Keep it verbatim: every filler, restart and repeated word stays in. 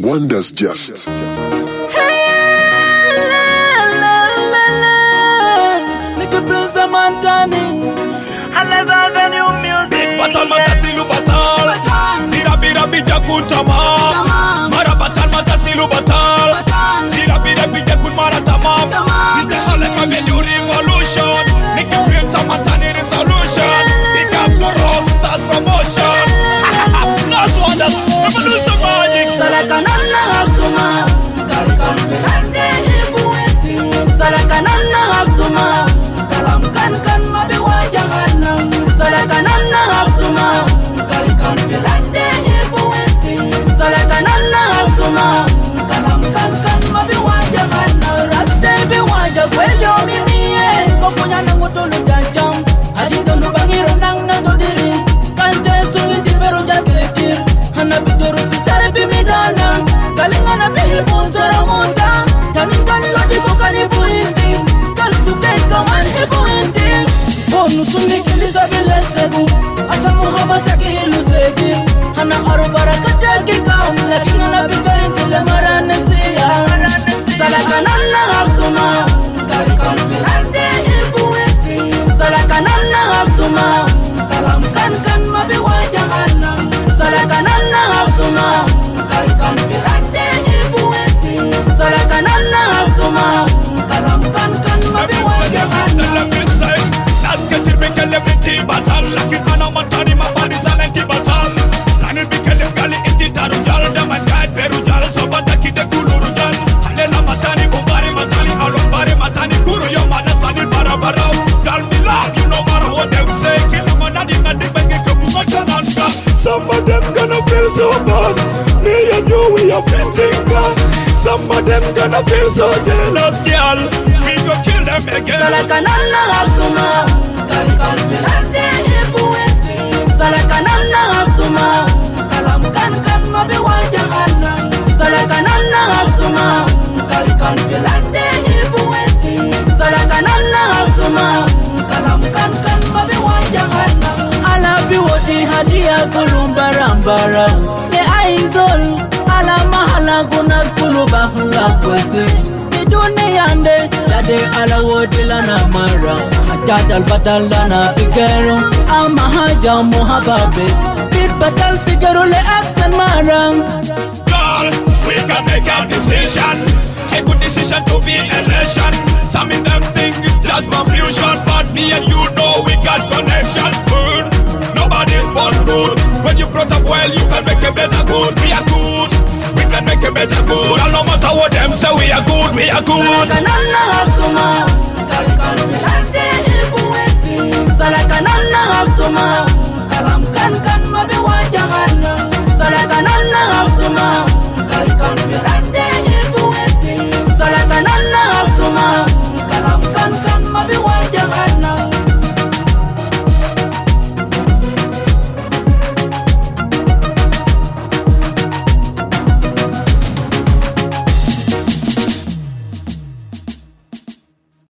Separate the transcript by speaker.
Speaker 1: Wonders Just.
Speaker 2: Batal matasilu batal, bira bira bija kuntama. Mara batal matasilu batal, bira bira bija kun maratama. This the whole of a new revolution. Make your dreams a matani resolution. Pick up the rock stars promotion. Last wonders, revolution magic.
Speaker 3: Salakanana asuma, karikan belande ibueti. Salakanana asuma, kalam kan kan mabewa jangan. Salakanana asuma, karikan belande ibueti. Salakanana asuma, kalam kan kan mabewa jangan. Raste bewa jagwejo mimiye, kopunya nangutulu janjang. Adito lubangiro nang natodiri, kante sungi tiberu jagletir. Hana bidoro pisare bimidana, kalingana bihibu saramonta. Taningan lodi bukani buinti, kalisuke kaman hibuinti. Bonu sungi kilisa bilesegu, asal muhabata kihilu segi. Hana arubara kataki kaum, lakingana bigarin tile maranesiya. Salakanana asuma, karikan bilande hibuinti. Salakanana asuma, kalam kan kan mabiwa jahana. Salakanana asuma, karikan bilande ibueti. Salakanana asuma, kalam kan kan mabiwa jahana.
Speaker 2: Nas ketir bekel everything batal, lakin ana matani ma fari salenti batal. Lanil bekel gali inti taru jal, daman guide peru jal, sobata kide kuluru jal. Halela matani bumbari matani, alumbari matani kuru yo manas lanil barabarau. Girl me love you no matter what them say, kill manani ngadi benge kebuka chananka. Some of them gonna feel so bad. Me and you, we are fitting God. Some of them gonna feel so jealous, girl. We go kill them again.
Speaker 3: Salakanana asuma, karikan belande ibueti. Salakanana asuma, kalam kan kan mabewa jahana. Salakanana asuma, karikan belande ibueti. Salakanana asuma, kalam kan kan mabewa jahana. Ala biwoti hadia kulumbarambara le aizol ala mahala gunas kulubahla kwese idune yande yade ala wodila na mara hajadal batala na bigero ama haja muhababe bit batal bigero le aksan marang.
Speaker 2: Girl, we can make a decision, a good decision to be election. Some of them think it's just confusion, but me and you know we got connection. Good. Nobody's born good. When you brought up well, you can make a better good. We are good. We can make a better good. And no matter what them say, we are good. We are good.
Speaker 3: Salakanana asuma, karikan